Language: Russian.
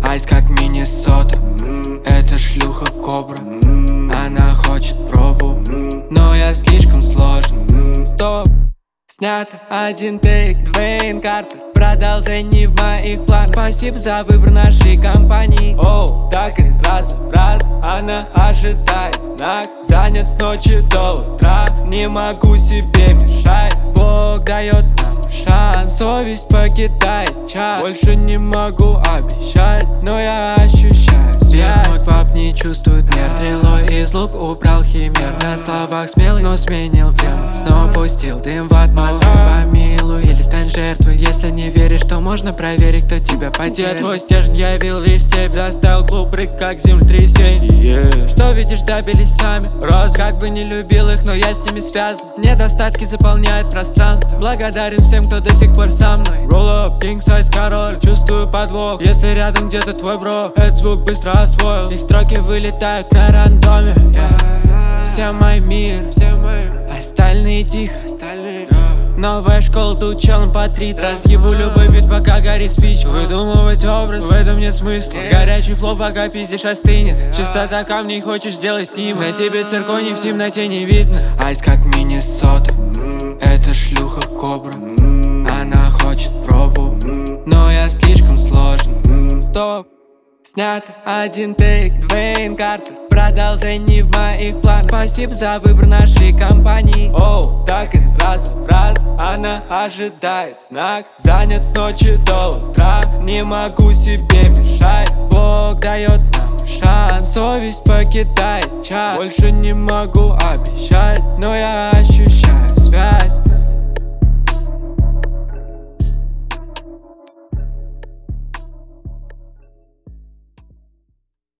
Айс как Миннесота, это шлюха кобра. Она хочет пробу, но я слишком сложен. Стоп, снято один тейк, Двейн Картер. Продолжение в моих планах. Спасибо за выбор нашей компании. Оу, так и сразу в раз. Она ожидает знак. Занят с ночи до утра. Не могу себе мешать. Бог дает нам шанс. Совесть покидает час. Больше не могу обещать, но я ощущаю связь. Мой пап не чувствует меня. Стрелой из лук убрал химер. На словах смелый, но сменил тему. Снова пустил дым в атмосферу. Помилуй или стань жертвой. Если не веришь, то можно проверить, кто тебя поддержит. Твой стержень явил лишь степь. Заставил клуб рык, как землетрясение. Что видишь, добились сами. Роз, как бы не любил их, но я с ними связан. Недостатки заполняют пространство. Благодарен всем, кто до сих пор со мной. Roll up, king size король. Чувствую подвох, если рядом где-то твой бро. Этот звук быстро освоил. Их строки вылетают на рандоме. Все мой мир, остальные тихо. Новая школа, тут челом по 30. Разъебу любой бит, пока горит спичка. Выдумывать образ, в этом нет смысла. Горячий флоу, пока пиздишь остынет. Чистота камней, хочешь сделай снимок. На тебе цирконий в темноте не видно. Айс как Миннесота, это шлюха кобра. Она хочет пробу, но я слишком сложен. Стоп, снято один тейк, Двейн Картер. Продолжение в моих планах. Спасибо за выбор нашей компании. Оу, так и сразу в раз. Она ожидает знак. Занят с ночи до утра. Не могу себе мешать. Бог дает нам шанс. Совесть покидает час. Больше не могу обещать, но я